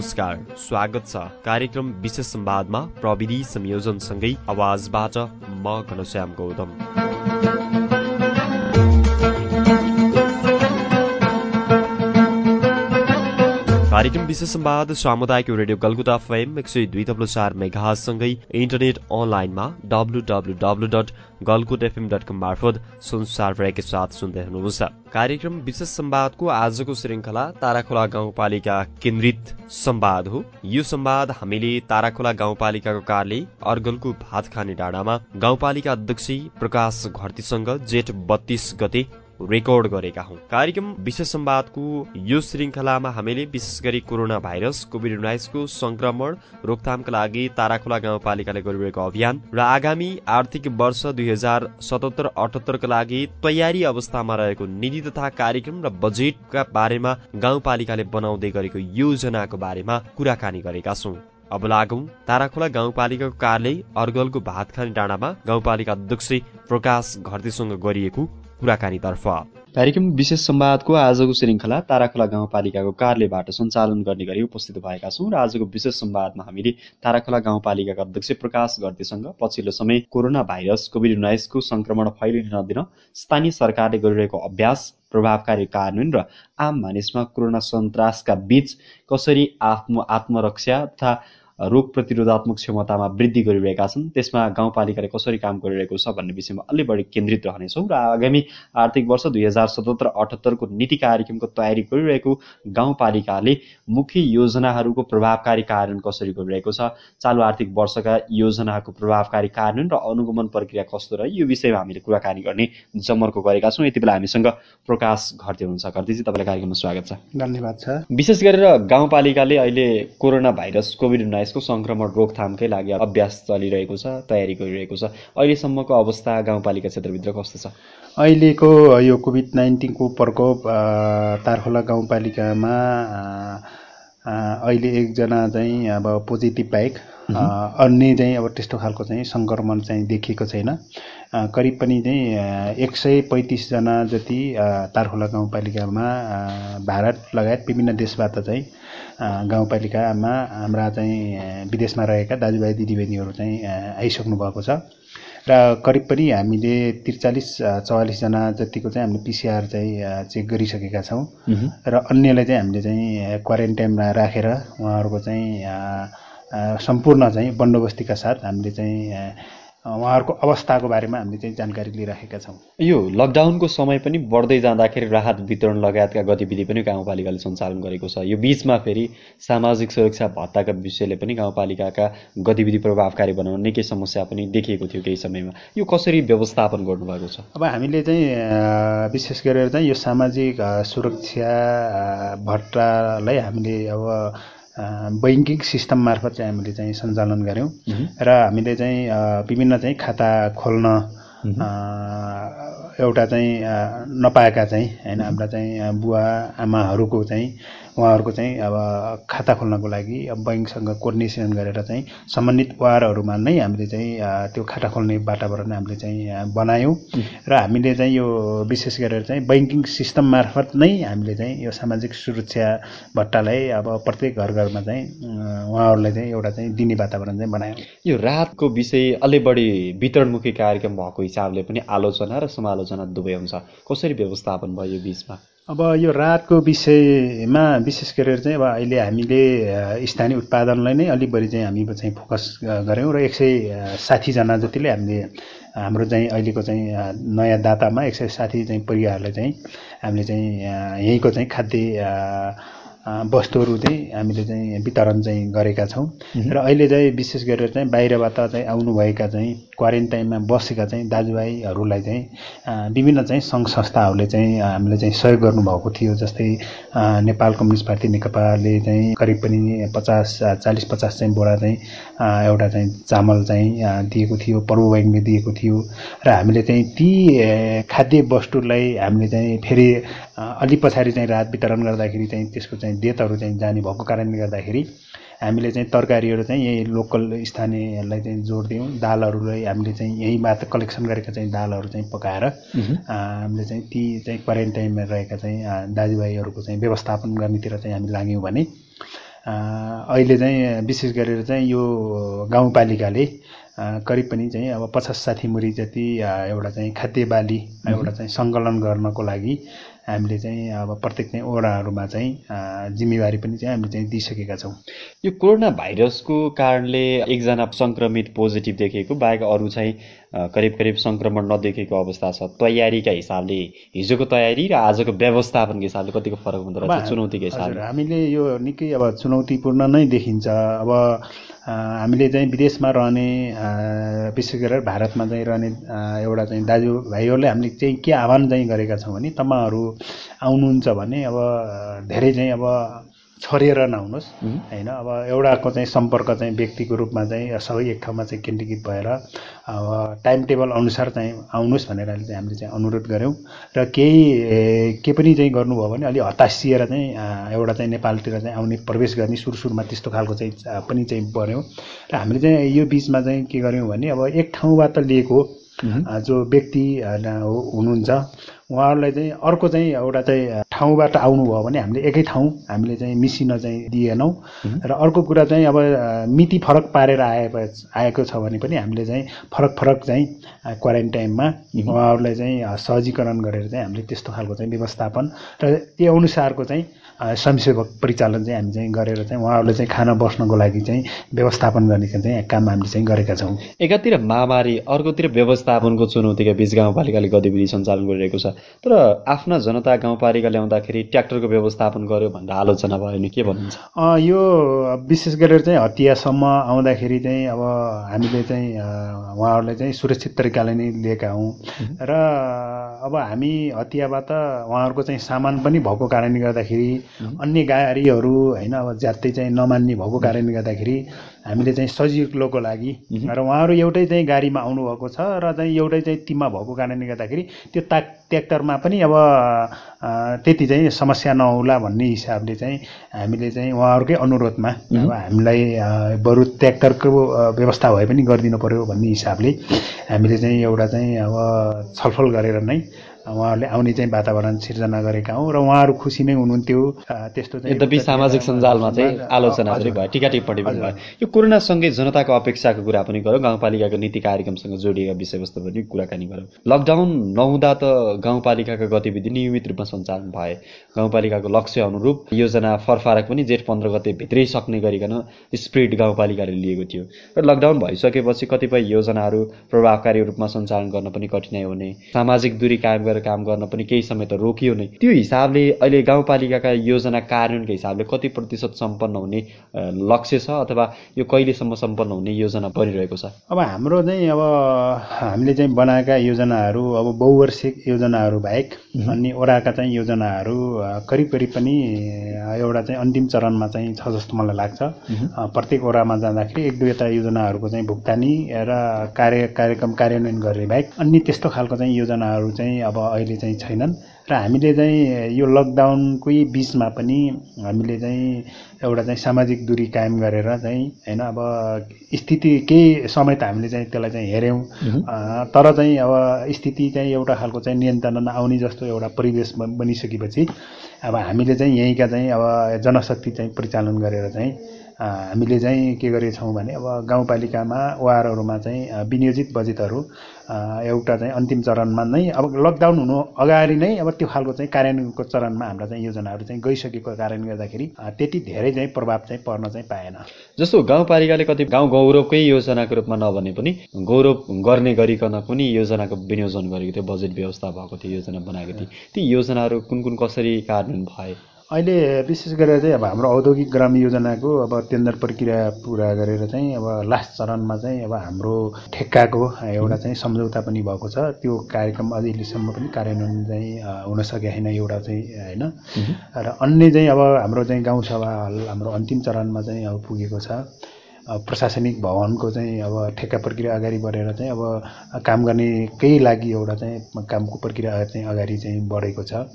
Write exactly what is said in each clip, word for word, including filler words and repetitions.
नमस्कार, स्वागत छ कार्यक्रम विशेष संवादमा प्रविधि संयोजनसँगै आवाजबाट म घनश्याम गौतम। कार्यक्रम विशेष संवाद सामुदायिक रेडियो गलकुटा एफएम एक सय दुई थप्लो चार मेगाहर्जसँगै इन्टरनेट अनलाइनमा W W W dot Galkot FM dot com मार्फत संसारभरकै साथ सुन्दै हुनुहुन्छ। कार्यक्रम विशेष संवादको आजको श्रृङ्खला ताराखोला गाउँपालिका केन्द्रित संवाद हो। यो संवाद हामीले ताराखोला गाउँपालिकाको कार्यालय अर्गलको भातखाने डाँडामा गाउँपालिका अध्यक्ष प्रकाश घरतीसँग जेठ बत्तीस गते रेकर्ड गरेका हौं। कार्यक्रम विशेष संवादको यो श्रृङ्खलामा हामीले विशेष गरी कोरोना भाइरस कोभिड उन्नाइसको संक्रमण रोकथामका लागि ताराखोला गाउँपालिकाले गरिरहेको अभियान र आगामी आर्थिक वर्ष दुई हजार सतहत्तर अठहत्तरका लागि तयारी अवस्थामा रहेको नीति तथा कार्यक्रम र बजेटका बारेमा गाउँपालिकाले बनाउँदै गरेको योजनाको बारेमा कुराकानी गरेका छौं। अब लागौं ताराखोला गाउँपालिकाको कार्यालय अर्गलको भातखाने डाँडामा गाउँपालिका अध्यक्ष प्रकाश घरतीसँग गरिएको कुराकानीतर्फ। कार्यक्रम विशेष संवादको आजको श्रृङ्खला ताराखोला गाउँपालिकाको कार्यालयबाट सञ्चालन गर्ने गरी उपस्थित भएका छौं र आजको विशेष संवादमा हामीले ताराखोला गाउँपालिकाका अध्यक्ष प्रकाश घरतीसँग पछिल्लो समय कोरोना भाइरस कोभिड उन्नाइसको संक्रमण फैलिन नदिन स्थानीय सरकारले गरिरहेको अभ्यास, प्रभावकारी कार्यान्वयन र आम मानिसमा कोरोना सन्तासका बीच कसरी आफ्नो आत्मरक्षा तथा रोग प्रतिरोधात्मक क्षमतामा वृद्धि गरिरहेका छन्, त्यसमा गाउँपालिकाले कसरी काम गरिरहेको छ भन्ने विषयमा अलि बढी केन्द्रित रहनेछौँ र आगामी आर्थिक वर्ष दुई हजार सतहत्तर अठहत्तरको नीति कार्यक्रमको तयारी गरिरहेको गाउँपालिकाले मुख्य योजनाहरूको प्रभावकारी कार्यान्वयन कसरी गरिरहेको छ, चालु आर्थिक वर्षका योजनाको प्रभावकारी कार्यान्वयन र अनुगमन प्रक्रिया कस्तो रह्यो, यो विषयमा हामीले कुराकानी गर्ने जमर्को गरेका छौँ। यति बेला हामीसँग प्रकाश घरती हुनुहुन्छ। घरतीजी, तपाईँलाई कार्यक्रममा स्वागत छ। धन्यवाद छ। विशेष गरेर गाउँपालिकाले अहिले कोरोना भाइरस कोभिड उन्नाइस को संक्रमण रोकथामकै लागि अभ्यास चलिरहेको छ, तयारी गरिरहेको छ। अहिलेसम्मको अवस्था गाउँपालिका क्षेत्रभित्र कस्तो छ? अहिलेको यो कोभिड नाइन्टिनको प्रकोप ताराखोला गाउँपालिकामा अहिले एकजना चाहिँ अब पोजिटिभ बाहेक अन्य चाहिँ अब त्यस्तो खालको चाहिँ संक्रमण चाहिँ देखिएको छैन। करिब पनि चाहिँ एक सय पैँतिसजना जति ताराखोला गाउँपालिकामा भारत लगायत विभिन्न देशबाट चाहिँ गाउँपालिकामा हाम्रा चाहिँ विदेशमा रहेका दाजुभाइ दिदीबहिनीहरू चाहिँ आइसक्नु भएको छ र करिब पनि हामीले त्रिचालिस चौवालिसजना जतिको चाहिँ हामीले पिसिआर चाहिँ चेक गरिसकेका छौँ र अन्यलाई चाहिँ हामीले चाहिँ क्वारेन्टाइनमा राखेर उहाँहरूको चाहिँ सम्पूर्ण चाहिँ बन्दोबस्तीका साथ हामीले चाहिँ उहाँहरूको अवस्थाको बारेमा हामीले चाहिँ जानकारी लिइराखेका छौँ। यो लकडाउनको समय पनि बढ्दै जाँदाखेरि राहत वितरण लगायतका गतिविधि पनि गाउँपालिकाले सञ्चालन गरेको छ। यो बीचमा फेरि सामाजिक सुरक्षा भत्ताका विषयले पनि गाउँपालिकाका गतिविधि प्रभावकारी बनाउन निकै समस्या पनि देखिएको थियो केही समयमा। यो कसरी व्यवस्थापन गर्नुभएको छ? अब हामीले चाहिँ विशेष गरेर चाहिँ यो सामाजिक सुरक्षा भत्तालाई हामीले अब बैङ्किङ सिस्टम मार्फत चाहिँ हामीले चाहिँ सञ्चालन गऱ्यौँ र हामीले चाहिँ विभिन्न चाहिँ खाता खोल्न एउटा चाहिँ नपाएका चाहिँ होइन हाम्रा चाहिँ बुवा आमाहरूको चाहिँ उहाँहरूको चाहिँ अब खाता खोल्नको लागि अब बैङ्कसँग कोर्डिनेसन गरेर चाहिँ सम्बन्धित वारहरूमा नै हामीले चाहिँ त्यो खाता खोल्ने वातावरण हामीले चाहिँ बनायौँ र हामीले चाहिँ यो विशेष गरेर चाहिँ बैङ्किङ सिस्टम मार्फत नै हामीले चाहिँ यो सामाजिक सुरक्षा भत्तालाई अब प्रत्येक घर घरमा चाहिँ उहाँहरूलाई चाहिँ एउटा चाहिँ दिने वातावरण चाहिँ बनायौँ। यो राहतको विषय अलि बढी वितरणमुखी कार्यक्रम भएको हिसाबले पनि आलोचना र समालोचना दुवै हुन्छ, कसरी व्यवस्थापन भयो यो बीचमा? अब यो राहतको विषयमा विशेष गरेर चाहिँ अब अहिले हामीले स्थानीय उत्पादनलाई नै अलिक बढी चाहिँ हामी चाहिँ फोकस गऱ्यौँ र एक सय साठीजना जतिले हामीले हाम्रो चाहिँ अहिलेको चाहिँ नयाँ दातामा एक सय साठी चाहिँ परिवारलाई चाहिँ हामीले चाहिँ यहीँको चाहिँ खाद्य वस्तुहरू चाहिँ हामीले चाहिँ वितरण चाहिँ गरेका छौँ र अहिले चाहिँ विशेष गरेर चाहिँ बाहिरबाट चाहिँ आउनुभएका चाहिँ क्वारेन्टाइनमा बसेका चाहिँ दाजुभाइहरूलाई चाहिँ विभिन्न चाहिँ सङ्घ संस्थाहरूले चाहिँ हामीले चाहिँ सहयोग गर्नुभएको थियो। जस्तै नेपाल कम्युनिस्ट पार्टी नेकपाले चाहिँ करिब पनि पचास चालिस पचास चाहिँ बोरा चाहिँ एउटा चाहिँ चामल चाहिँ दिएको थियो, प्रभु बैङ्कले दिएको थियो र हामीले चाहिँ ती खाद्य वस्तुलाई हामीले चाहिँ फेरि अलि पछाडि चाहिँ राहत वितरण गर्दाखेरि चाहिँ त्यसको चाहिँ डेटहरू चाहिँ जाने भएको कारणले गर्दाखेरि हामीले चाहिँ तरकारीहरू चाहिँ यही लोकल स्थानीयलाई चाहिँ जोड दियौँ। दालहरूलाई हामीले चाहिँ यहीँबाट कलेक्सन गरेका चाहिँ दालहरू चाहिँ पकाएर हामीले चाहिँ ती चाहिँ क्वारेन्टाइनमा रहेका चाहिँ दाजुभाइहरूको चाहिँ व्यवस्थापन गर्नेतिर चाहिँ हामी लाग्यौँ भने अहिले चाहिँ विशेष गरेर चाहिँ यो गाउँपालिकाले करिब पनि चाहिँ अब पचास साठी मुरी जति एउटा चाहिँ खाद्य बाली एउटा चाहिँ सङ्कलन गर्नको लागि हामीले चाहिँ अब प्रत्येक चाहिँ वडाहरूमा चाहिँ जिम्मेवारी पनि चाहिँ हामीले चाहिँ दिइसकेका छौँ। यो कोरोना भाइरसको कारणले एकजना सङ्क्रमित पोजिटिभ देखेको बाहेक अरू चाहिँ करिब करिब सङ्क्रमण नदेखेको अवस्था छ। तयारीका हिसाबले हिजोको तयारी र आजको व्यवस्थापनको हिसाबले कतिको फरक हुँदो रहेछ चुनौतीको हिसाबले? हामीले यो निकै अब चुनौतीपूर्ण नै देखिन्छ। अब हामीले चाहिँ विदेशमा रहने विशेष गरेर भारतमा चाहिँ रहने एउटा चाहिँ दाजुभाइहरूले हामीले चाहिँ के आह्वान चाहिँ गरेका छौँ भने तपाईँहरू आउनुहुन्छ भने अब धेरै चाहिँ अब छरिएर नआउनुहोस् होइन। अब एउटाको चाहिँ सम्पर्क चाहिँ व्यक्तिको रूपमा चाहिँ सबै एक ठाउँमा चाहिँ केन्द्रीकृत भएर अब टाइम टेबल अनुसार चाहिँ आउनुहोस् भनेर चाहिँ हामीले चाहिँ अनुरोध गऱ्यौँ र केही के पनि चाहिँ गर्नुभयो भने अलि हतासिएर चाहिँ एउटा चाहिँ नेपालतिर चाहिँ आउने प्रवेश गर्ने सुरु सुरुमा त्यस्तो खालको चाहिँ पनि चाहिँ बन्यो र हामीले चाहिँ यो बिचमा चाहिँ के गर्यौँ भने अब एक ठाउँबाट लिएको जो व्यक्ति हुनुहुन्छ उहाँहरूलाई चाहिँ अर्को चाहिँ एउटा चाहिँ ठाउँबाट आउनुभयो भने हामीले एकै ठाउँ हामीले चाहिँ मिसिन चाहिँ दिएनौँ र अर्को कुरा चाहिँ अब मिति फरक पारेर आए आएको छ भने पनि हामीले चाहिँ फरक फरक चाहिँ क्वारेन्टाइनमा उहाँहरूलाई चाहिँ सहजीकरण गरेर चाहिँ हामीले त्यस्तो खालको चाहिँ व्यवस्थापन र त्यो अनुसारको चाहिँ स्वयंसेवक परिचालन चाहिँ हामी चाहिँ गरेर चाहिँ उहाँहरूले चाहिँ खाना बस्नको लागि चाहिँ व्यवस्थापन गर्ने चाहिँ काम हामीले चाहिँ गरेका छौँ। एकातिर महामारी अर्कोतिर व्यवस्थापनको चुनौतीका बीच गाउँपालिकाले गतिविधि सञ्चालन गरिरहेको छ, तर आफ्ना जनता गाउँपालिका ल्याउँदाखेरि ट्र्याक्टरको व्यवस्थापन गर्यो भनेर आलोचना भयो नि, के भन्नुहुन्छ? यो विशेष गरेर चाहिँ हतियासम्म आउँदाखेरि चाहिँ अब हामीले चाहिँ उहाँहरूलाई चाहिँ सुरक्षित तरिकाले नै लिएका हौँ र अब हामी हतियाबाट उहाँहरूको चाहिँ सामान पनि भएको कारणले गर्दाखेरि अन्य गाडीहरू होइन अब ज्यादै चाहिँ नमान्ने भएको कारणले गर्दाखेरि हामीले चाहिँ सजिलोको लागि र उहाँहरू एउटै चाहिँ गाडीमा आउनुभएको छ र चाहिँ एउटै चाहिँ टिममा भएको कारणले गर्दाखेरि त्यो ता ट्र्याक्टरमा पनि अब त्यति चाहिँ समस्या नहोला भन्ने हिसाबले चाहिँ हामीले चाहिँ उहाँहरूकै अनुरोधमा अब हामीलाई बरु ट्र्याक्टरको व्यवस्था भए पनि गरिदिनु पर्यो भन्ने हिसाबले हामीले चाहिँ एउटा चाहिँ अब छलफल गरेर नै उहाँहरूले आउने चाहिँ वातावरण सिर्जना गरेका हौँ र उहाँहरू खुसी नै हुनुहुन्थ्यो। त्यस्तो चाहिँ यद्यपि सामाजिक सञ्जालमा चाहिँ आलोचनाहरू भयो, टिका टिप्पणी पनि भयो। यो कोरोनासँगै जनताको अपेक्षाको कुरा पनि गरौँ, गाउँपालिकाको नीति कार्यक्रमसँग जोडिएका विषयवस्तु पनि कुराकानी गरौँ। लकडाउन नहुँदा त गाउँपालिकाका गतिविधि नियमित रूपमा सञ्चालन भए, गाउँपालिकाको लक्ष्य अनुरूप योजना फरफारक पनि जेठ पन्ध्र गते भित्रै सक्ने गरिकन स्प्रिड गाउँपालिकाले लिएको थियो र लकडाउन भइसकेपछि कतिपय योजनाहरू प्रभावकारी रूपमा सञ्चालन गर्न पनि कठिनाइ हुने, सामाजिक दूरी कायम काम गर्न पनि केही समय त रोकियो नै। त्यो हिसाबले अहिले गाउँपालिकाका योजना कार्यान्वयनको हिसाबले कति प्रतिशत सम्पन्न हुने लक्ष्य छ अथवा यो कहिलेसम्म सम्पन्न हुने योजना बनिरहेको छ? अब हाम्रो चाहिँ अब हामीले चाहिँ बनाएका योजनाहरू अब बहुवर्षिक योजनाहरू बाहेक अन्य वडाका चाहिँ योजनाहरू करिब करिब पनि एउटा चाहिँ अन्तिम चरणमा चाहिँ छ जस्तो मलाई लाग्छ। प्रत्येक वडामा जाँदाखेरि एक दुईवटा योजनाहरूको चाहिँ भुक्तानी र कार्य कार्यक्रम कार्यान्वयन गर्ने बाहेक अन्य त्यस्तो खालको चाहिँ योजनाहरू चाहिँ अब अहिले चाहिँ छैनन् र हामीले चाहिँ यो लकडाउनकै बिचमा पनि हामीले चाहिँ एउटा चाहिँ सामाजिक दूरी कायम गरेर चाहिँ होइन अब स्थिति केही समय त हामीले चाहिँ त्यसलाई चाहिँ हेऱ्यौँ, तर चाहिँ अब स्थिति चाहिँ एउटा खालको चाहिँ नियन्त्रणमा आउने जस्तो एउटा परिवेश बनिसकेपछि अब हामीले चाहिँ यहीँका चाहिँ अब जनशक्ति चाहिँ परिचालन गरेर चाहिँ हामीले चाहिँ के गरेछौँ भने अब गाउँपालिकामा वार्डहरूमा चाहिँ विनियोजित बजेटहरू एउटा चाहिँ अन्तिम चरणमा नै अब लकडाउन हुनु अगाडि नै अब त्यो खालको चाहिँ कार्यान्वयनको चरणमा हाम्रा चाहिँ योजनाहरू चाहिँ गइसकेको कारणले गर्दाखेरि त्यति धेरै चाहिँ प्रभाव चाहिँ पर्न चाहिँ पाएन। जस्तो गाउँपालिकाले कति गाउँ गौरवकै योजनाको रूपमा नभने पनि गौरव गर्ने गरिकन पनि योजनाको विनियोजन गरेको थियो, बजेट व्यवस्था भएको थियो, योजना बनाएको थियो। ती योजनाहरू कुन कुन कसरी कार्यान्वयन भए? अहिले विशेष गरेर चाहिँ अब हाम्रो औद्योगिक ग्राम योजनाको अब टेन्डर प्रक्रिया पुरा गरेर चाहिँ अब लास्ट चरणमा चाहिँ अब हाम्रो ठेक्काको एउटा चाहिँ सम्झौता पनि भएको छ। त्यो कार्यक्रम अहिलेसम्म पनि कार्यान्वयन चाहिँ हुन सकेको छैन एउटा चाहिँ होइन। र अन्य चाहिँ अब हाम्रो चाहिँ गाउँसभा हल हाम्रो अन्तिम चरणमा चाहिँ अब पुगेको छ। प्रशासनिक भवनको चाहिँ अब ठेक्का प्रक्रिया अगाडि बढेर चाहिँ अब काम गर्नेकै लागि एउटा चाहिँ कामको प्रक्रिया चाहिँ अगाडि चाहिँ बढेको छ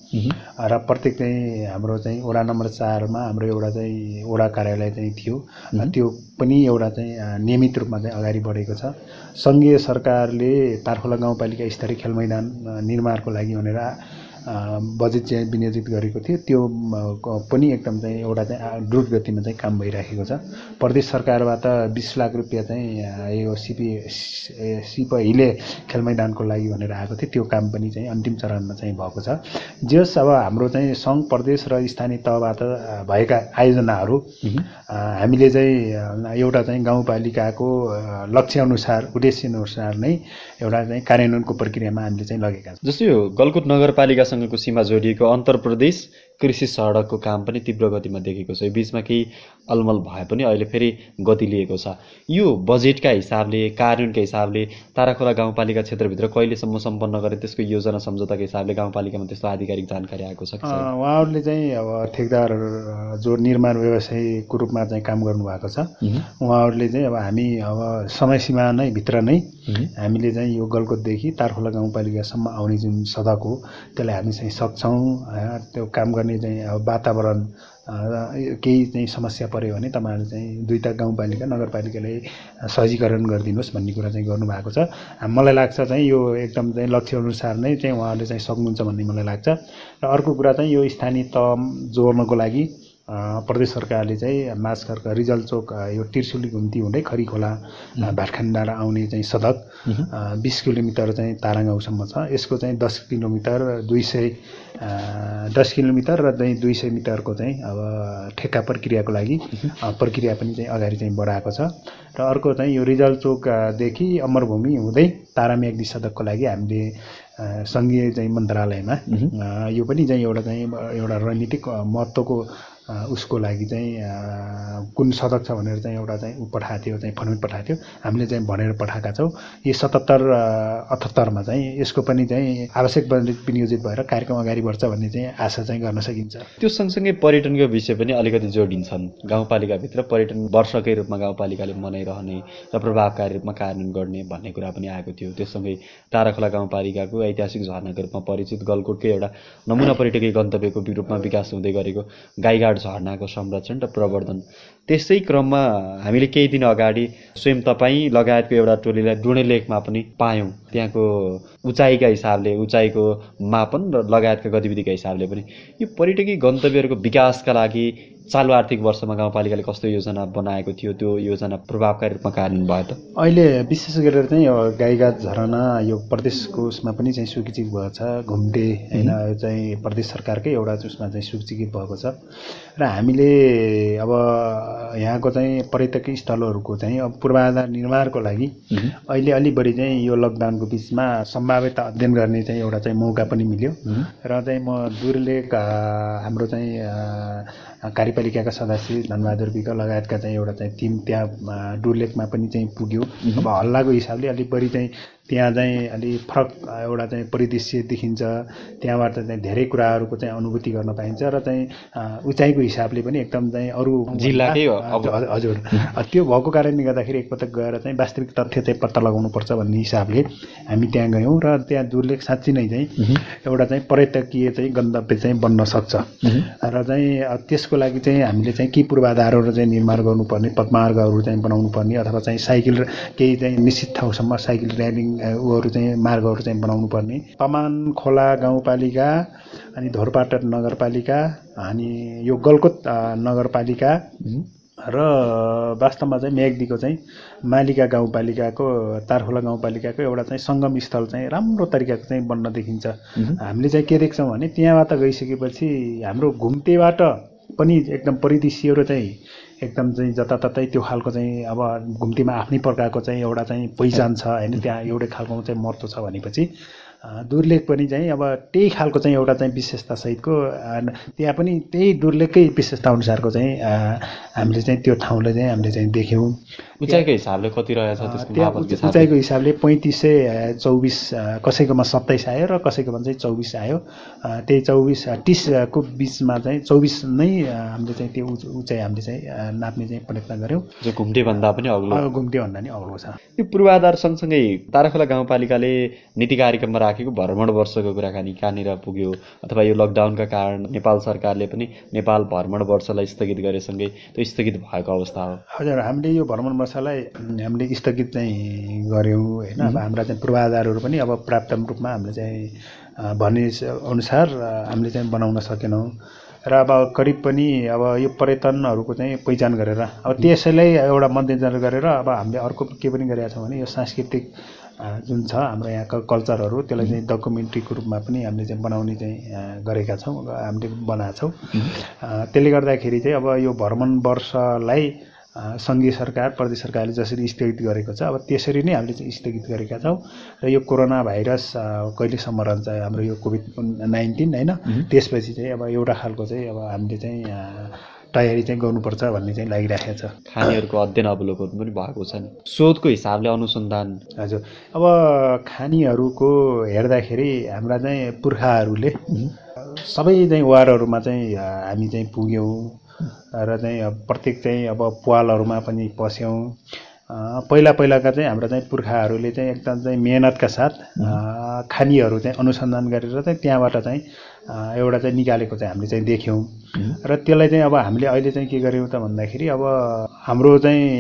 र प्रत्येक चाहिँ हाम्रो चाहिँ वडा नम्बर चारमा हाम्रो एउटा चाहिँ वडा कार्यालय चाहिँ थियो, त्यो पनि एउटा चाहिँ नियमित रूपमा चाहिँ अगाडि बढेको छ। सङ्घीय सरकारले तारखोला गाउँपालिका स्तरीय खेल मैदान निर्माणको लागि भनेर बजेट चाहिँ विनियोजित गरेको थियो त्यो पनि एकदम चाहिँ एउटा चाहिँ द्रुत गतिमा चाहिँ काम भइराखेको छ। प्रदेश सरकारबाट बिस लाख रुपियाँ चाहिँ यो सिपी सिप हिले खेल मैदानको लागि भनेर आएको थियो, त्यो काम पनि चाहिँ अन्तिम चरणमा चाहिँ भएको छ। जस अब हाम्रो चाहिँ सङ्घ प्रदेश र स्थानीय तहबाट भएका आयोजनाहरू हामीले चाहिँ एउटा चाहिँ गाउँपालिकाको लक्ष्यअनुसार उद्देश्यअनुसार नै एउटा चाहिँ कार्यान्वयनको प्रक्रियामा हामीले चाहिँ लगेका छौँ। जस्तै यो गलकुट नगरपालिकासँगको सीमा जोडिएको अन्तरप्रदेश कृषि सडकको काम पनि तीव्र गतिमा देखेको छ। यो बिचमा केही अलमल भए पनि अहिले फेरि गति लिएको छ। यो बजेटका हिसाबले कार्यान्वयनका हिसाबले ताराखोला गाउँपालिका क्षेत्रभित्र कहिलेसम्म सम्पन्न गरे त्यसको योजना सम्झौताको हिसाबले गाउँपालिकामा त्यस्तो आधिकारिक जानकारी आएको छ कि छैन? उहाँहरूले चाहिँ अब ठेकदार जो निर्माण व्यवसायीको रूपमा चाहिँ काम गर्नुभएको छ, उहाँहरूले चाहिँ अब हामी अब समय सीमा नै भित्र नै हामीले चाहिँ यो गलकुटदेखि तारखोला गाउँपालिकासम्म आउने जुन सडक हो त्यसलाई हामी चाहिँ सक्छौँ। त्यो काम गर्ने चाहिँ अब वातावरण केही चाहिँ समस्या पऱ्यो भने तपाईँहरूले चाहिँ दुईवटा गाउँपालिका नगरपालिकाले सहजीकरण गरिदिनुहोस् भन्ने कुरा चाहिँ गर्नुभएको छ। मलाई लाग्छ चाहिँ यो एकदम चाहिँ लक्ष्यअनुसार नै चाहिँ उहाँहरूले चाहिँ सक्नुहुन्छ भन्ने मलाई लाग्छ। र अर्को कुरा चाहिँ यो स्थानीय तह जोड्नको लागि प्रदेश सरकारले चाहिँ मासखर्क रिजलचोक यो त्रिशुली घुम्ती हुँदै खरीखोला भाटखानी डाँडा आउने चाहिँ सडक बिस किलोमिटर चाहिँ तारा गाउँसम्म छ। यसको चाहिँ दस किलोमिटर दुई सय दस किलोमिटर र चाहिँ दुई सय मिटरको चाहिँ अब ठेक्का प्रक्रियाको लागि प्रक्रिया पनि चाहिँ अगाडि चाहिँ बढाएको छ। र अर्को चाहिँ यो रिजलचोकदेखि अमरभूमि हुँदै तारामेघदी सडकको लागि हामीले सङ्घीय चाहिँ मन्त्रालयमा यो पनि चाहिँ एउटा चाहिँ एउटा रणनीतिक महत्त्वको उसको लागि चाहिँ कुन सडक छ भनेर चाहिँ एउटा चाहिँ ऊ पठाएको थियो, चाहिँ फर्मेट पठाएको थियो, हामीले चाहिँ भनेर पठाएका छौँ। यो सतहत्तर अठहत्तरमा चाहिँ यसको पनि चाहिँ आवश्यक बजेट विनियोजित भएर कार्यक्रम अगाडि बढ्छ भन्ने चाहिँ आशा चाहिँ गर्न सकिन्छ। त्यो सँगसँगै पर्यटनको विषय पनि अलिकति जोडिन्छन्। गाउँपालिकाभित्र पर्यटन वर्षकै रूपमा गाउँपालिकाले मनाइरहने र प्रभावकारी रूपमा कार्यान्वयन गर्ने भन्ने कुरा पनि आएको थियो। त्यससँगै ताराखोला गाउँपालिकाको ऐतिहासिक झरनाको रूपमा परिचित गलकुटकै एउटा नमुना पर्यटकीय गन्तव्यको रूपमा विकास हुँदै गरेको गाईघाट झरनाको संरक्षण र प्रवर्धन। त्यसै क्रममा हामीले केही दिन अगाडि स्वयं तपाईँ लगायतको एउटा टोलीलाई डुडेलेखमा पनि पायौँ। त्यहाँको उचाइका हिसाबले उचाइको मापन र लगायतका गतिविधिका हिसाबले पनि यो पर्यटकीय गन्तव्यहरूको विकासका लागि चालु आर्थिक वर्षमा गाउँपालिकाले कस्तो योजना बनाएको थियो, त्यो योजना प्रभावकारी रूपमा कार्यान्वयन भयो त? अहिले विशेष गरेर चाहिँ गाईघाट झरना यो प्रदेशको उसमा पनि चाहिँ स्वीकृत भएको छ। घुम्टे होइन चाहिँ प्रदेश सरकारकै एउटा उसमा चाहिँ स्वीकृत भएको छ। र हामीले अब यहाँको चाहिँ पर्यटकीय स्थलहरूको चाहिँ अब पूर्वाधार निर्माणको लागि अहिले अलि बढी चाहिँ यो लकडाउनको बिचमा सम्भाव्यता अध्ययन गर्ने चाहिँ एउटा चाहिँ मौका पनि मिल्यो। र चाहिँ म दुर्लेख हाम्रो चाहिँ कार्यपालिकाका सदस्य धनबहादुर विक लगायतका चाहिँ एउटा चाहिँ टिम त्यहाँ डुर्लेखमा पनि चाहिँ पुग्यो। अब हल्लाको हिसाबले अलिक बढी चाहिँ त्यहाँ चाहिँ अलि फरक एउटा चाहिँ परिदृश्य देखिन्छ। त्यहाँबाट चाहिँ धेरै कुराहरूको चाहिँ अनुभूति गर्न पाइन्छ र चाहिँ उचाइको हिसाबले पनि एकदम चाहिँ अरू जिल्लाकै हजुर त्यो भएको कारणले गर्दाखेरि एकपटक गएर चाहिँ वास्तविक तथ्य चाहिँ पत्ता लगाउनुपर्छ भन्ने हिसाबले हामी त्यहाँ गयौँ। र त्यहाँ दुर्लेख साँच्ची नै चाहिँ एउटा चाहिँ पर्यटकीय चाहिँ गन्तव्य चाहिँ बन्न सक्छ। र चाहिँ त्यसको लागि चाहिँ हामीले चाहिँ के पूर्वाधारहरू चाहिँ निर्माण गर्नुपर्ने, पदमार्गहरू चाहिँ बनाउनु पर्ने अथवा चाहिँ साइकल केही चाहिँ निश्चित ठाउँसम्म साइकल र्यालिङ ऊहरू चाहिँ मार्गहरू चाहिँ बनाउनु पर्ने। तमान खोला गाउँपालिका अनि धोरपाटन नगरपालिका अनि यो गलकुट नगरपालिका र वास्तवमा चाहिँ मेघदीको चाहिँ मालिका गाउँपालिकाको तारखोला गाउँपालिकाको एउटा चाहिँ सङ्गम स्थल चाहिँ राम्रो तरिकाको चाहिँ बन्न देखिन्छ। हामीले चाहिँ के देख्छौँ भने त्यहाँबाट गइसकेपछि हाम्रो घुम्टेबाट पनि एकदम परिदृश्यहरू चाहिँ एकदम चाहिँ जताततै त्यो खालको चाहिँ अब घुम्तीमा आफ्नै प्रकारको चाहिँ एउटा चाहिँ पहिचान छ होइन, त्यहाँ एउटै खालको चाहिँ महत्त्व छ भनेपछि दुर्लेख पनि चाहिँ अब त्यही खालको चाहिँ एउटा चाहिँ विशेषता सहितको त्यहाँ पनि त्यही दुर्लेखकै विशेषता अनुसारको चाहिँ हामीले चाहिँ त्यो ठाउँलाई चाहिँ हामीले चाहिँ देख्यौँ। उचाइको हिसाबले कति रहेछ त्यसको? उचाइको हिसाबले पैँतिस सय चौबिस कसैकोमा सत्ताइस आयो र कसैकोमा चाहिँ चौबिस आयो। त्यही चौबिस तिसको बिचमा चाहिँ चौबिस नै हामीले चाहिँ त्यो उचाइ हामीले चाहिँ नाप्ने चाहिँ प्रयत्न गऱ्यौँ। जो घुम्टेभन्दा पनि अग्लो घुम्टेभन्दा पनि अग्लो छ। यो पूर्वाधार सँगसँगै ताराखोला गाउँपालिकाले नीति कार्यक्रममा राखेको भ्रमण वर्षको कुराकानी कहाँनिर पुग्यो अथवा यो लकडाउनका कारण नेपाल सरकारले पनि नेपाल भ्रमण वर्षलाई स्थगित गरेसँगै त्यो स्थगित भएको अवस्था हो? हजुर, हामीले यो भ्रमण वर्षलाई हामीले स्थगित चाहिँ गऱ्यौँ होइन। अब हाम्रा चाहिँ पूर्वाधारहरू पनि अब पर्याप्त रूपमा हामीले चाहिँ भन्ने अनुसार हामीले चाहिँ बनाउन सकेनौँ र अब करिब पनि अब यो पर्यटनहरूको चाहिँ पहिचान गरेर अब त्यसैलाई एउटा मध्यनजर गरेर अब हामीले अर्को के पनि गरेका छौँ भने यो सांस्कृतिक जुन छ हाम्रो यहाँको कल्चरहरू त्यसलाई चाहिँ डकुमेन्ट्रीको रूपमा पनि हामीले चाहिँ बनाउने चाहिँ गरेका छौँ र हामीले बनाएको छौँ। त्यसले गर्दाखेरि चाहिँ अब यो भ्रमण वर्षलाई सङ्घीय सरकार प्रदेश सरकारले जसरी स्थगित गरेको छ अब त्यसरी नै हामीले चाहिँ स्थगित गरेका छौँ र यो कोरोना भाइरस कहिलेसम्म रहन्छ हाम्रो यो कोभिड नाइन्टिन होइन त्यसपछि चाहिँ अब एउटा खालको चाहिँ अब हामीले चाहिँ तयारी चाहिँ गर्नुपर्छ भन्ने चाहिँ लागिरहेको छ। खानीहरूको अध्ययन अवलोकन पनि भएको छ नि शोधको हिसाबले अनुसन्धान। हजुर अब खानीहरूको हेर्दाखेरि हाम्रा चाहिँ पुर्खाहरूले सबै चाहिँ वारहरूमा चाहिँ हामी चाहिँ पुग्यौँ र चाहिँ प्रत्येक चाहिँ अब प्वालहरूमा पनि पस्यौँ। पहिला पहिलाका चाहिँ हाम्रो चाहिँ पुर्खाहरूले चाहिँ एकदम चाहिँ मेहनतका साथ खानीहरू चाहिँ अनुसन्धान गरेर चाहिँ त्यहाँबाट चाहिँ एउटा चाहिँ निकालेको चाहिँ हामीले चाहिँ देख्यौँ र त्यसलाई चाहिँ अब हामीले अहिले चाहिँ के गर्यौँ त भन्दाखेरि अब हाम्रो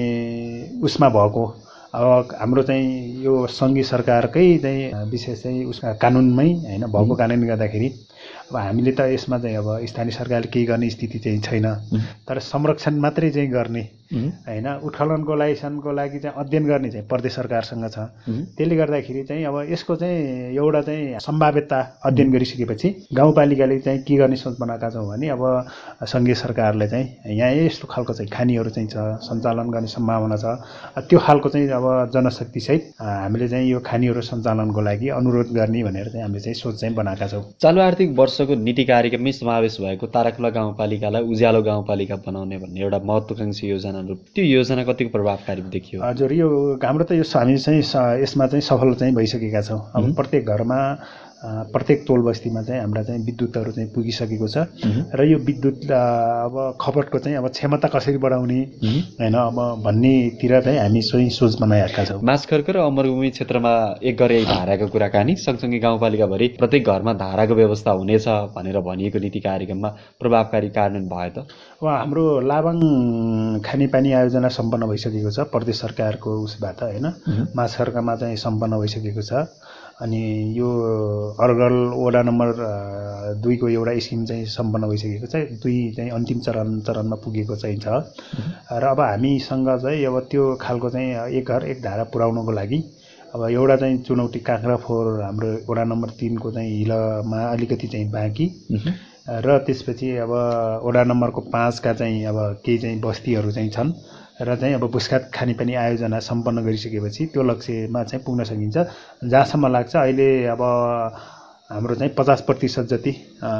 चाहिँ उसमा भएको अब हाम्रो चाहिँ यो सङ्घीय सरकारकै चाहिँ विशेष चाहिँ उसमा कानुनमै होइन भएको कारणले गर्दाखेरि अब हामीले त यसमा चाहिँ अब स्थानीय सरकारले केही गर्ने स्थिति चाहिँ छैन तर संरक्षण मात्रै चाहिँ गर्ने होइन उत्खननको लाइसेन्सको लागि चाहिँ अध्ययन गर्ने चाहिँ प्रदेश सरकारसँग छ। त्यसले गर्दाखेरि चाहिँ अब यसको चाहिँ एउटा चाहिँ सम्भाव्यता अध्ययन गरिसकेपछि गाउँपालिकाले चाहिँ के गर्ने सोच बनाएका छौँ भने अब सङ्घीय सरकारले चाहिँ यहाँ यस्तो खालको चाहिँ खानीहरू चाहिँ छ सञ्चालन गर्ने सम्भावना छ त्यो खालको चाहिँ अब जनशक्तिसहित हामीले चाहिँ यो खानीहरू सञ्चालनको लागि अनुरोध गर्ने भनेर चाहिँ हामीले चाहिँ सोच चाहिँ बनाएका छौँ। चालु आर्थिक वर्षको नीति कार्यक्रममै समावेश भएको ताराखोला गाउँपालिकालाई उज्यालो गाउँपालिका बनाउने भन्ने एउटा महत्त्वाकांक्षी योजना त्यो योजना कतिको प्रभावकारी देखियो? हजुर यो हाम्रो त यो हामी चाहिँ यसमा चाहिँ सफल चाहिँ भइसकेका छौँ। अब प्रत्येक घरमा प्रत्येक टोल बस्तीमा चाहिँ हाम्रा चाहिँ विद्युतहरू चाहिँ पुगिसकेको छ र यो विद्युत अब खपतको चाहिँ अब क्षमता कसरी बढाउने होइन अब भन्नेतिर चाहिँ हामी सोही सोच बनाइरहेका छौँ। माछखर्क र अमरभूमि क्षेत्रमा एक गरे धाराको कुराकानी सँगसँगै गाउँपालिकाभरि प्रत्येक घरमा धाराको व्यवस्था हुनेछ भनेर भनिएको नीति कार्यक्रममा प्रभावकारी कार्यान्वयन भयो त? अब हाम्रो लाभाङ खानेपानी आयोजना सम्पन्न भइसकेको छ प्रदेश सरकारको उसबाट होइन माछखर्कमा चाहिँ सम्पन्न भइसकेको छ अनि यो अर्गल वडा नम्बर दुईको एउटा स्किम चाहिँ सम्पन्न भइसकेको छ दुई चाहिँ अन्तिम चरण चरणमा पुगेको चाहिँ छ र अब हामीसँग चाहिँ अब त्यो खालको चाहिँ एक घर एक धारा पुर्याउनको लागि अब एउटा चाहिँ चुनौती काँक्रा फोहोर हाम्रो वडा नम्बर तिनको चाहिँ हिलमा अलिकति चाहिँ बाँकी र त्यसपछि अब वडा नम्बरको पाँचका चाहिँ अब केही चाहिँ बस्तीहरू चाहिँ छन् र चाहिँ अब पुस्कात खानेपानी आयोजना सम्पन्न गरिसकेपछि त्यो लक्ष्यमा चाहिँ पुग्न सकिन्छ। जहाँसम्म लाग्छ अहिले अब हाम्रो चाहिँ पचास प्रतिशत जति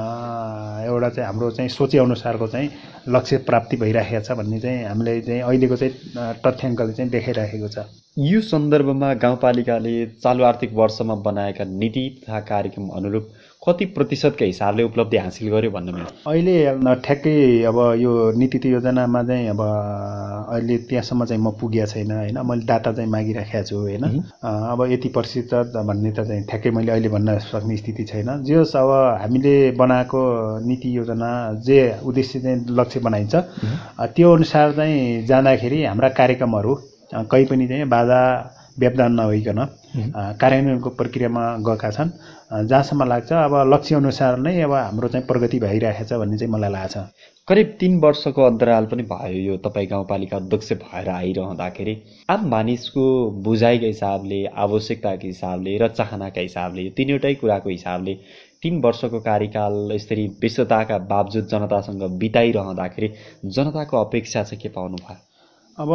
एउटा चाहिँ हाम्रो चाहिँ सोचेअनुसारको चाहिँ लक्ष्य प्राप्ति भइराखेको छ भन्ने चाहिँ हामीले चाहिँ अहिलेको चाहिँ तथ्याङ्कले चाहिँ देखाइराखेको छ। यो सन्दर्भमा गाउँपालिकाले चालु आर्थिक वर्षमा बनाएका नीति तथा कार्यक्रम अनुरूप कति प्रतिशतका हिसाबले उपलब्धि हासिल गर्यो भन्न मिल्छ? अहिले ठ्याक्कै अब यो नीति योजनामा चाहिँ अब अहिले त्यहाँसम्म चाहिँ म पुगेको छैन होइन मैले डाटा चाहिँ मागिराखेको छु होइन अब यति प्रतिशत भन्ने त चाहिँ ठ्याक्कै मैले अहिले भन्न सक्ने स्थिति छैन। जे होस् अब हामीले बनाएको नीति योजना जे उद्देश्य चाहिँ लक्ष्य बनाइन्छ त्यो अनुसार चाहिँ जाँदाखेरि हाम्रा कार्यक्रमहरू कहीँ पनि चाहिँ बाधा व्यवधान नभइकन कार्यान्वयनको प्रक्रियामा गएका छन्। जहाँसम्म लाग्छ अब लक्ष्य अनुसार नै अब हाम्रो चाहिँ प्रगति भइरहेको छ भन्ने चाहिँ मलाई लाग्छ। करिब तीन वर्षको अन्तराल पनि भयो यो तपाईँ गाउँपालिका अध्यक्ष भएर आइरहँदाखेरि आम मानिसको बुझाइको हिसाबले आवश्यकताको हिसाबले र चाहनाका हिसाबले यो तिनवटै कुराको हिसाबले तीन वर्षको कार्यकाल यसरी व्यस्तताका बावजुद जनतासँग बिताइरहँदाखेरि जनताको अपेक्षा चाहिँ के पाउनु भयो? अब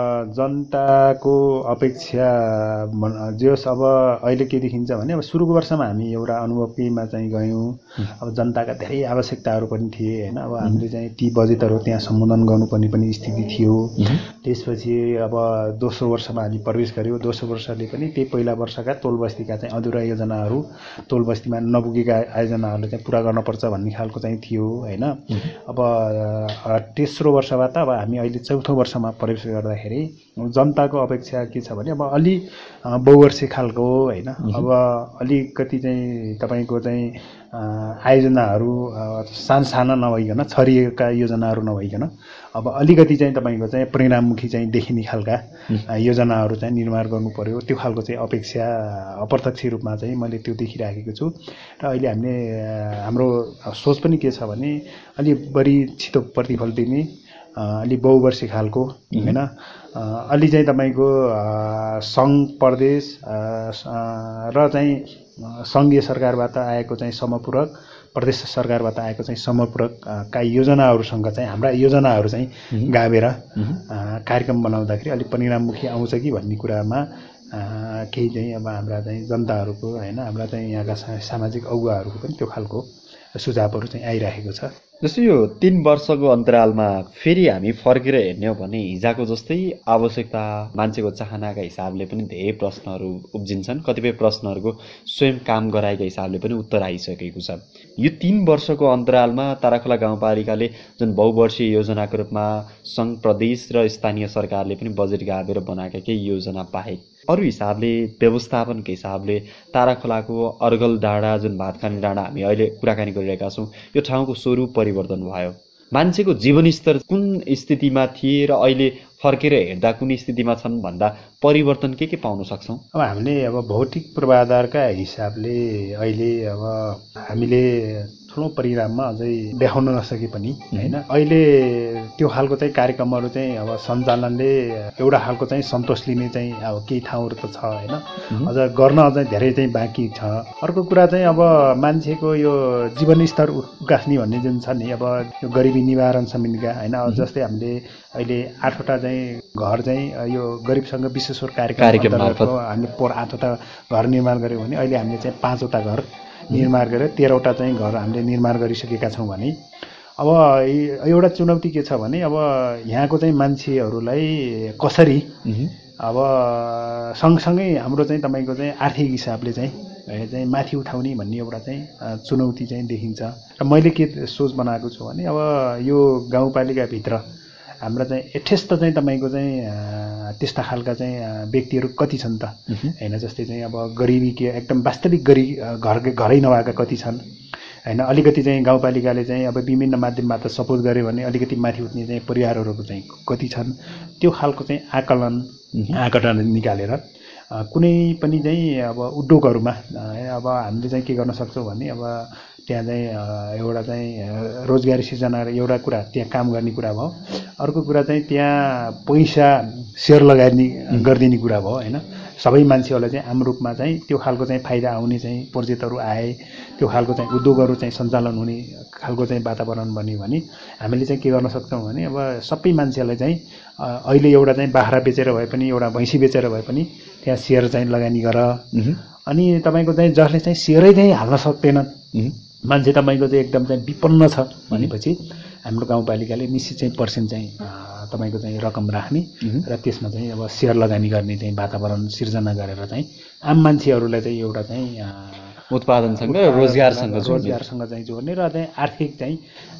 जनताको अपेक्षा जे होस् अब अहिले के देखिन्छ भने अब सुरुको वर्षमा हामी एउटा अनुभवमा चाहिँ गयौँ। अब जनताका धेरै आवश्यकताहरू पनि थिए होइन अब हामीले चाहिँ ती बजेटहरू त्यहाँ सम्बोधन गर्नुपर्ने पनि स्थिति थियो। त्यसपछि अब दोस्रो वर्षमा हामी प्रवेश गऱ्यौँ। दोस्रो वर्षले पनि त्यही पहिला वर्षका टोल बस्तीका चाहिँ अधुरा योजनाहरू टोल बस्तीमा नपुगेका आयोजनाहरूले चाहिँ पुरा गर्नुपर्छ भन्ने खालको चाहिँ थियो होइन। अब तेस्रो वर्षबाट अब हामी अहिले चौथो वर्षमा गरेपछि गर्दाखेरि जनताको अपेक्षा के छ भने अब अलि बहुवर्षे खालको होइन अब अलिकति चाहिँ तपाईँको चाहिँ आयोजनाहरू सानो साना नभइकन छरिएका योजनाहरू नभइकन अब अलिकति चाहिँ तपाईँको चाहिँ परिणाममुखी चाहिँ देखिने खालका योजनाहरू चाहिँ निर्माण गर्नु पर्यो त्यो खालको चाहिँ अपेक्षा अप्रत्यक्ष रूपमा चाहिँ मैले त्यो देखिराखेको छु र अहिले हामीले हाम्रो सोच पनि के छ भने अलि बढी छिटो प्रतिफल दिने अलि बहुवर्षे खालको होइन अलि चाहिँ तपाईँको सङ्घ प्रदेश र चाहिँ सङ्घीय सरकारबाट आएको चाहिँ समपूरक प्रदेश सरकारबाट आएको चाहिँ समपूरक का योजनाहरूसँग चाहिँ हाम्रा योजनाहरू चाहिँ गाभेर कार्यक्रम बनाउँदाखेरि अलिक परिणाममुखी आउँछ कि भन्ने कुरामा केही चाहिँ अब हाम्रा चाहिँ जनताहरूको होइन हाम्रा चाहिँ यहाँका सामाजिक अगुवाहरूको पनि त्यो खालको सुझावहरू चाहिँ आइरहेको छ। जस्तै यो तीन वर्षको अन्तरालमा फेरि हामी फर्केर हेर्ने हो भने हिजोको जस्तै आवश्यकता मान्छेको चाहनाका हिसाबले पनि धेरै प्रश्नहरू उब्जिन्छन्। कतिपय प्रश्नहरूको स्वयं काम गराएका हिसाबले पनि उत्तर आइसकेको छ। यो तीन वर्षको अन्तरालमा ताराखोला गाउँपालिकाले जुन बहुवर्षीय योजनाको रूपमा सङ्घ प्रदेश र स्थानीय सरकारले पनि बजेट गाभेर बनाएका केही योजना पाए अरू हिसाबले व्यवस्थापनको हिसाबले ताराखोलाको अर्गल डाँडा जुन भातखानी डाँडा हामी अहिले कुराकानी गरिरहेका छौँ यो ठाउँको स्वरूप परिवर्तन भयो। मान्छेको जीवनस्तर कुन स्थितिमा थिए र अहिले फर्केर हेर्दा कुन स्थितिमा छन् भन्दा परिवर्तन के के पाउन सक्छौँ? अब हामीले अब भौतिक पूर्वाधारका हिसाबले अहिले अब हामीले ठुलो परिणाममा अझै देखाउन नसके पनि होइन अहिले त्यो खालको चाहिँ कार्यक्रमहरू चाहिँ अब सञ्चालनले एउटा खालको चाहिँ सन्तोष लिने चाहिँ अब केही ठाउँहरू त छ होइन अझ गर्न अझै धेरै चाहिँ बाँकी छ। अर्को कुरा चाहिँ अब मान्छेको यो जीवनस्तर उकास्ने भन्ने जुन छ नि अब गरिबी निवारण समितिका होइन जस्तै हामीले अहिले आठवटा चाहिँ घर चाहिँ यो गरिबसँग विश्वेश्वर कार्यक्रम हामीले पोहोर आठवटा घर निर्माण गऱ्यौँ भने अहिले हामीले चाहिँ पाँचवटा घर निर्माण गरेर तेह्रवटा चाहिँ घर हामीले निर्माण गरिसकेका छौँ भने अब एउटा चुनौती के छ भने अब यहाँको चाहिँ मान्छेहरूलाई कसरी अब सँगसँगै हाम्रो चाहिँ तपाईँको चाहिँ आर्थिक हिसाबले चाहिँ चाहिँ माथि उठाउने भन्ने एउटा चाहिँ चुनौती चाहिँ देखिन्छ। र मैले के सोच बनाएको छु भने अब यो गाउँपालिकाभित्र हाम्रो चाहिँ यथेष्ट चाहिँ तपाईँको चाहिँ त्यस्ता खालका चाहिँ व्यक्तिहरू कति छन् त होइन जस्तै चाहिँ अब गरिबी के एकदम वास्तविक गरी घर घरै नभएका कति छन् होइन अलिकति चाहिँ गाउँपालिकाले चाहिँ अब विभिन्न माध्यमबाट सपोर्ट गर्यो भने अलिकति माथि उठ्ने चाहिँ परिवारहरूको चाहिँ कति छन् त्यो खालको चाहिँ आकलन आँकडा निकालेर कुनै पनि चाहिँ अब उद्योगहरूमा अब हामीले चाहिँ के गर्न सक्छौँ भने अब त्यहाँ चाहिँ एउटा चाहिँ रोजगारी सिर्जना एउटा कुरा त्यहाँ काम गर्ने कुरा भयो। अर्को कुरा चाहिँ त्यहाँ पैसा सेयर लगानी गरिदिने कुरा भयो होइन सबै मान्छेहरूलाई चाहिँ आम रूपमा चाहिँ त्यो खालको चाहिँ फाइदा आउने चाहिँ प्रोजेक्टहरू आए त्यो खालको चाहिँ उद्योगहरू चाहिँ सञ्चालन हुने खालको चाहिँ वातावरण बन्यो भने हामीले चाहिँ के गर्न सक्छौँ भने अब सबै मान्छेहरूलाई चाहिँ अहिले एउटा चाहिँ बाख्रा बेचेर भए पनि एउटा भैँसी बेचेर भए पनि त्यहाँ सेयर चाहिँ लगानी गर अनि तपाईँको चाहिँ जसले चाहिँ सेयरै चाहिँ हाल्न सक्दैनन् मान्छे तपाईँको चाहिँ एकदम चाहिँ विपन्न छ भनेपछि हाम्रो गाउँपालिकाले निश्चित चाहिँ पर्सेन्ट चाहिँ तपाईँको चाहिँ रकम राख्ने र त्यसमा चाहिँ अब सेयर लगानी गर्ने चाहिँ वातावरण सिर्जना गरेर चाहिँ आम मान्छेहरूलाई चाहिँ एउटा चाहिँ उत्पादनसँग रोजगारसँग रोजगारसँग चाहिँ जोड्ने र चाहिँ आर्थिक चाहिँ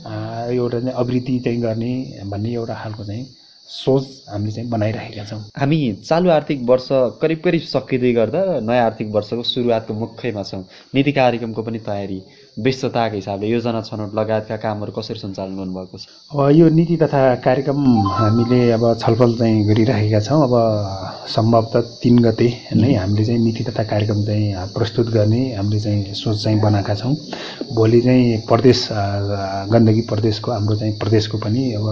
एउटा चाहिँ अभिवृद्धि चाहिँ गर्ने भन्ने एउटा खालको चाहिँ सोच हामीले चाहिँ बनाइरहेका छौँ। हामी चालु आर्थिक वर्ष करिब करिब सकिँदै गर्दा नयाँ आर्थिक वर्षको सुरुवातको मुख्यमा छौँ। नीति कार्यक्रमको पनि तयारी व्यस्तताको हिसाबले योजना छनौट लगायतका कामहरू कसरी सञ्चालन गर्नुभएको छ? अब यो नीति तथा कार्यक्रम हामीले अब छलफल चाहिँ गरिरहेका छौँ। अब सम्भवतः तीन गते नै हामीले चाहिँ नीति तथा कार्यक्रम चाहिँ प्रस्तुत गर्ने हामीले चाहिँ सोच चाहिँ बनाएका छौँ। भोलि चाहिँ प्रदेश गण्डकी प्रदेशको हाम्रो चाहिँ प्रदेशको पनि अब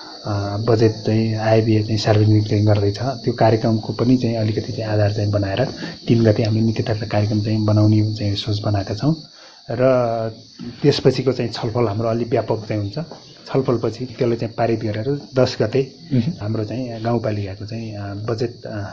बजेट चाहिँ आय व्यय चाहिँ सार्वजनिक चाहिँ गर्दैछ त्यो कार्यक्रमको पनि चाहिँ अलिकति चाहिँ आधार चाहिँ बनाएर तीन गते हामीले नीति तथा कार्यक्रम चाहिँ बनाउने चाहिँ सोच बनाएका छौँ र त्यसपछिको चाहिँ छलफल हाम्रो अलिक व्यापक चाहिँ हुन्छ। छलफलपछि त्यसलाई चाहिँ पारित गरेर दस गते हाम्रो चाहिँ गाउँपालिकाको चाहिँ बजेट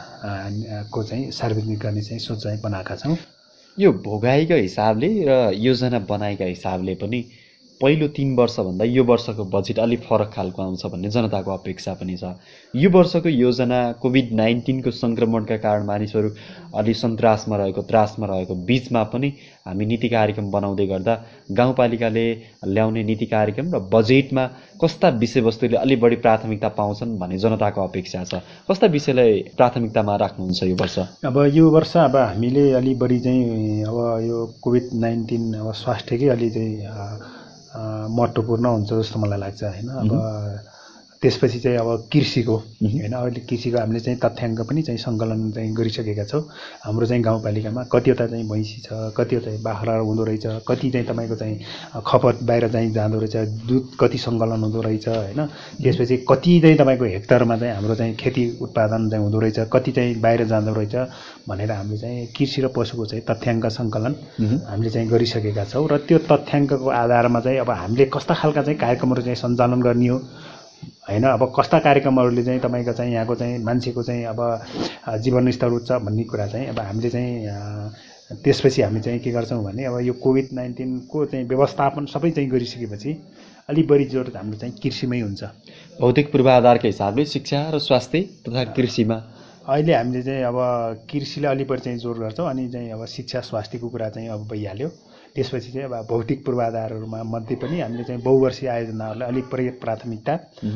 को चाहिँ सार्वजनिक गर्ने चाहिँ सोच चाहिँ बनाएका छौँ। यो भोगाइको हिसाबले र योजना बनाएका हिसाबले पनि पहिलो तीन वर्षभन्दा यो वर्षको बजेट अलिक फरक खालको आउँछ भन्ने जनताको अपेक्षा पनि छ। यो वर्षको योजना कोभिड नाइन्टिनको सङ्क्रमणका कारण मानिसहरू अलि सन्तासमा रहेको त्रासमा रहेको बिचमा पनि हामी नीति कार्यक्रम बनाउँदै गर्दा गाउँपालिकाले ल्याउने नीति कार्यक्रम र बजेटमा कस्ता विषयवस्तुले अलि बढी प्राथमिकता पाउँछन् भन्ने जनताको अपेक्षा छ। कस्ता विषयलाई प्राथमिकतामा राख्नुहुन्छ यो वर्ष? अब यो वर्ष अब हामीले अलि बढी चाहिँ अब यो कोभिड नाइन्टिन अब स्वास्थ्यकै अलि चाहिँ महत्त्वपूर्ण हुन्छ जस्तो मलाई लाग्छ होइन। अब त्यसपछि चाहिँ अब कृषिको होइन, अहिले कृषिको हामीले चाहिँ तथ्याङ्क पनि चाहिँ सङ्कलन चाहिँ गरिसकेका छौँ। हाम्रो चाहिँ गाउँपालिकामा कतिवटा चाहिँ भैँसी छ, कतिवटा चाहिँ बाख्रा हुँदो रहेछ, कति चाहिँ तपाईँको चाहिँ खपत बाहिर चाहिँ जाँदो रहेछ, दुध कति सङ्कलन हुँदो रहेछ होइन। त्यसपछि कति चाहिँ तपाईँको हेक्टरमा चाहिँ हाम्रो चाहिँ खेती उत्पादन चाहिँ हुँदो रहेछ, कति चाहिँ बाहिर जाँदो रहेछ भनेर हामीले चाहिँ कृषि र पशुको चाहिँ तथ्याङ्क सङ्कलन हामीले चाहिँ गरिसकेका छौँ। र त्यो तथ्याङ्कको आधारमा चाहिँ अब हामीले कस्ता खालका चाहिँ कार्यक्रमहरू चाहिँ सञ्चालन गर्ने हो होइन, अब कस्ता कार्यक्रमहरूले चाहिँ तपाईँको चाहिँ यहाँको चाहिँ मान्छेको चाहिँ अब जीवनस्तर उच्च भन्ने कुरा चाहिँ अब हामीले चाहिँ त्यसपछि हामी चाहिँ के गर्छौँ भने अब यो कोभिड नाइन्टिनको चाहिँ व्यवस्थापन सबै चाहिँ गरिसकेपछि अलिक बढी जोड हाम्रो चाहिँ कृषिमै हुन्छ। भौतिक पूर्वाधारका हिसाबले शिक्षा र स्वास्थ्य तथा कृषिमा अहिले हामीले चाहिँ अब कृषिलाई अलिक बढी चाहिँ जोड गर्छौँ, अनि चाहिँ अब शिक्षा स्वास्थ्यको कुरा चाहिँ अब भइहाल्यो। त्यसपछि चाहिँ अब भौतिक पूर्वाधारहरूमा मध्ये पनि हामीले चाहिँ बहुवर्षीय आयोजनाहरूलाई अलिक बढी प्राथमिकता,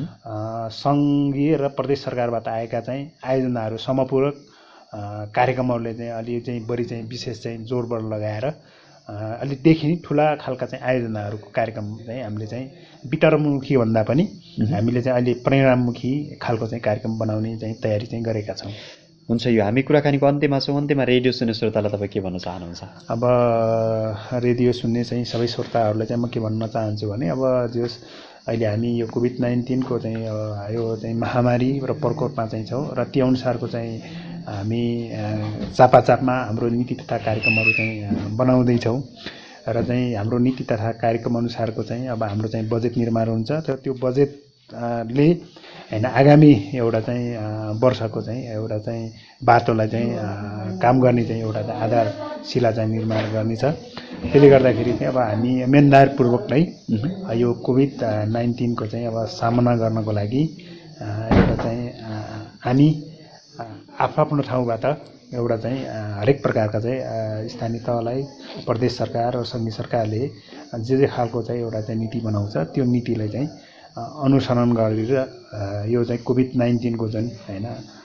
सङ्घीय र प्रदेश सरकारबाट आएका चाहिँ आयोजनाहरू समपूरक कार्यक्रमहरूले चाहिँ अलि चाहिँ बढी चाहिँ विशेष चाहिँ जोडबड लगाएर अलिक देखि ठुला खालका चाहिँ आयोजनाहरूको कार्यक्रम चाहिँ हामीले चाहिँ वितरणमुखी भन्दा पनि हामीले चाहिँ अहिले परिणाममुखी खालको चाहिँ कार्यक्रम बनाउने चाहिँ तयारी चाहिँ गरेका छौँ। हुन्छ, यो हामी कुराकानीको अन्त्यमा छौँ। अन्त्यमा रेडियो सुन्ने श्रोतालाई तपाईँ के भन्न चाहनुहुन्छ? अब रेडियो सुन्ने चाहिँ सबै श्रोताहरूलाई चाहिँ म के भन्न चाहन्छु भने अब जस अहिले हामी यो कोभिड नाइन्टिनको चाहिँ यो चाहिँ महामारी र प्रकोपमा चाहिँ छौँ र त्यो अनुसारको चाहिँ हामी चापाचापमा हाम्रो नीति तथा कार्यक्रमहरू चाहिँ बनाउँदैछौँ र चाहिँ हाम्रो नीति तथा कार्यक्रम अनुसारको चाहिँ अब हाम्रो चाहिँ बजेट निर्माण हुन्छ। र त्यो बजेटले होइन आगामी एउटा चाहिँ वर्षको चाहिँ एउटा चाहिँ बाटोलाई चाहिँ काम गर्ने चाहिँ एउटा आधारशिला चाहिँ निर्माण गर्नेछ। त्यसले गर्दाखेरि चाहिँ अब हामी इमान्दारपूर्वक नै यो कोभिड नाइन्टिनको चाहिँ अब सामना गर्नको लागि एउटा चाहिँ हामी आफ्नो ठाउँबाट एउटा चाहिँ हरेक प्रकारका चाहिँ स्थानीय तहलाई प्रदेश सरकार र सङ्घीय सरकारले जे जे खालको चाहिँ एउटा चाहिँ नीति बनाउँछ त्यो नीतिलाई चाहिँ अनुसरण गरेर यो चाहिँ कोभिड नाइन्टिनको जुन होइन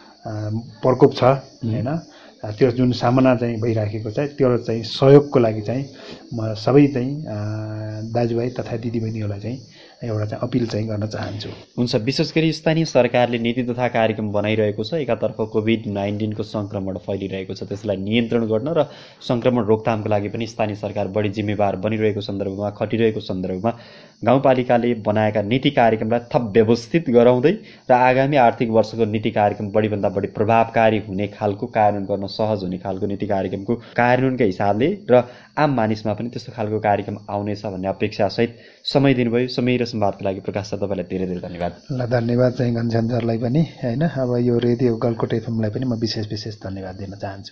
प्रकोप छ होइन त्यो जुन सामना चाहिँ भइराखेको छ त्यो चाहिँ सहयोगको लागि चाहिँ म सबै चाहिँ दाजुभाइ तथा दिदीबहिनीहरूलाई चाहिँ एउटा चाहिँ अपिल चाहिँ गर्न चाहन्छु। हुन्छ, विशेष गरी स्थानीय सरकारले नीति तथा कार्यक्रम बनाइरहेको छ। एकातर्फ कोभिड नाइन्टिनको सङ्क्रमण फैलिरहेको छ, त्यसलाई नियन्त्रण गर्न र सङ्क्रमण रोकथामको लागि पनि स्थानीय सरकार बढी जिम्मेवार बनिरहेको सन्दर्भमा खटिरहेको सन्दर्भमा गाउँपालिकाले बनाएका नीति कार्यक्रमलाई थप व्यवस्थित गराउँदै र आगामी आर्थिक वर्षको नीति कार्यक्रम बढीभन्दा बढी प्रभावकारी हुने खालको कार्यान्वयन गर्न सहज हुने खालको नीति कार्यक्रमको कार्यान्वयनका हिसाबले र आम मानिसमा पनि त्यस्तो खालको कार्यक्रम आउनेछ भन्ने अपेक्षासहित समय दिनुभयो। समय र संवादको लागि प्रकाश सर तपाईँलाई धेरै धेरै धन्यवाद। ल, धन्यवाद चाहिँ घनश्याम सरलाई पनि होइन। अब यो रेडियो गलकोट एफएमलाई पनि म विशेष विशेष धन्यवाद दिन चाहन्छु।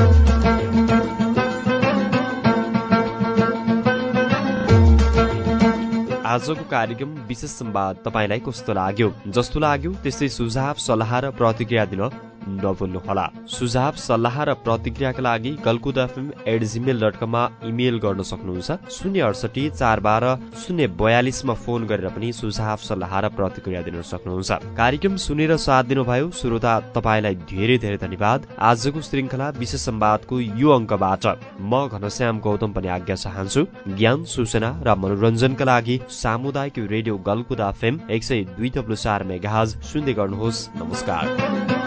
आजको कार्यक्रम विशेष संवाद तपाईँलाई कस्तो लाग्यो? जस्तो लाग्यो त्यस्तै सुझाव सल्लाह र प्रतिक्रिया दिन नभुल्नुहोला। सुझाव सल्लाह र प्रतिक्रियाका लागि Galkot FM at Gmail dot कममा इमेल गर्न सक्नुहुन्छ। शून्य अडसठी चार बाह्र शून्य बयालिसमा फोन गरेर पनि सुझाव सल्लाह र प्रतिक्रिया दिन सक्नुहुन्छ। कार्यक्रम सुनेर साथ दिनुभयो श्रोता तपाईँलाई धेरै धेरै धन्यवाद। आजको श्रृङ्खला विशेष संवादको यो अङ्कबाट म घनश्याम गौतम पनि आज्ञा चाहन्छु। ज्ञान, सूचना र मनोरञ्जनका लागि सामुदायिक रेडियो गलकुट एफएम एक सय दुई थप्लो चार मेगाहर्ज सुन्दै गर्नुहोस्। नमस्कार।